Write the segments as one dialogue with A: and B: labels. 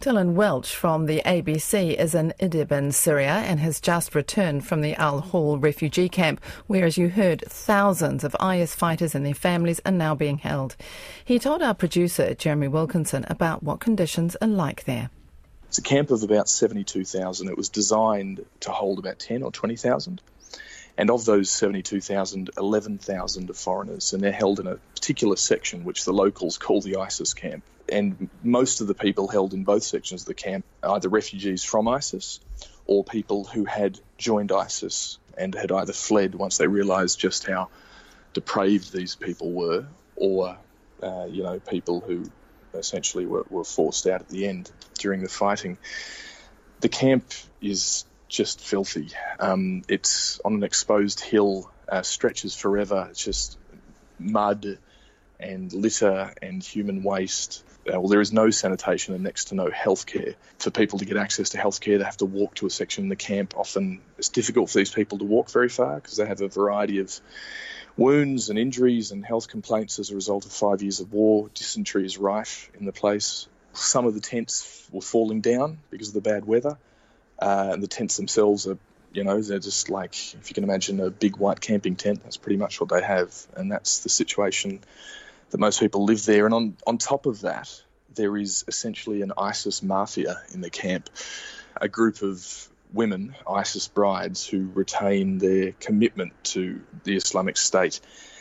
A: Dylan Welch from the ABC is in Idlib in Syria and has just returned from the Al-Hol refugee camp, where, as you heard, thousands of IS fighters and their families are now being held. He told our producer, Jeremy Wilkinson, about what conditions are like there.
B: It's a camp of about 72,000. It was designed to hold about 10 or 20,000. And of those 72,000, 11,000 are foreigners, and they're held in a particular section which the locals call the ISIS camp. And most of the people held in both sections of the camp are either refugees from ISIS or people who had joined ISIS and had either fled once they realised just how depraved these people were, or people who essentially were forced out at the end during the fighting. The camp is just filthy. It's on an exposed hill, stretches forever. It's just mud and litter and human waste. There is no sanitation and next to no healthcare. For people to get access to healthcare, they have to walk to a section in the camp. Often it's difficult for these people to walk very far because they have a variety of wounds and injuries and health complaints as a result of 5 years of war. Dysentery is rife in the place. Some of the tents were falling down because of the bad weather. And the tents themselves are, they're just like, if you can imagine a big white camping tent, that's pretty much what they have. And that's the situation that most people live there. And on top of that, there is essentially an ISIS mafia in the camp, a group of women, ISIS brides, who retain their commitment to the Islamic State.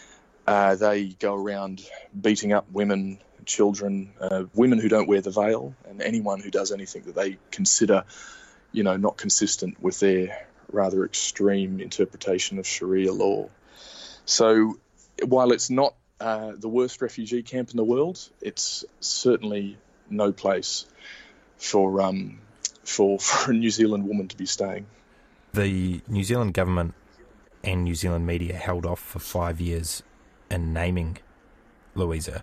B: They go around beating up women, children, women who don't wear the veil, and anyone who does anything that they consider not consistent with their rather extreme interpretation of Sharia law. So while it's not the worst refugee camp in the world, it's certainly no place for a New Zealand woman to be staying.
C: The New Zealand government and New Zealand media held off for 5 years in naming Louisa.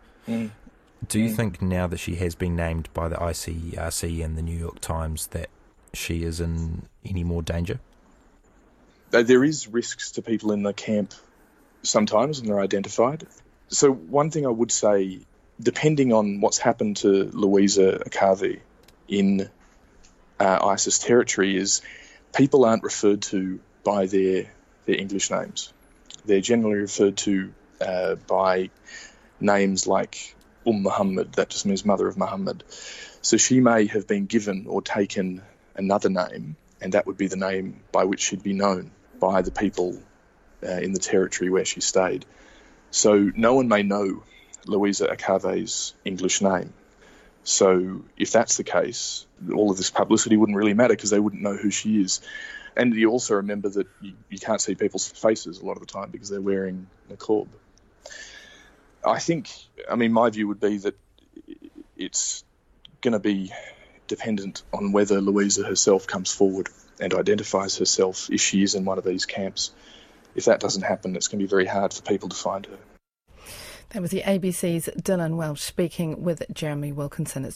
C: Do you think now that she has been named by the ICRC and the New York Times that she is in any more danger?
B: There is risks to people in the camp sometimes when they're identified. So one thing I would say, depending on what's happened to Louisa Akave in ISIS territory, is people aren't referred to by their English names. They're generally referred to by names like Muhammad, that just means mother of Muhammad. So she may have been given or taken another name, and that would be the name by which she'd be known by the people in the territory where she stayed. So no one may know Louisa Akave's English name. So if that's the case, all of this publicity wouldn't really matter because they wouldn't know who she is. And you also remember that you can't see people's faces a lot of the time because they're wearing niqab. My view would be that it's going to be dependent on whether Louisa herself comes forward and identifies herself if she is in one of these camps. If that doesn't happen, it's going to be very hard for people to find her.
A: That was the ABC's Dylan Welch speaking with Jeremy Wilkinson. It's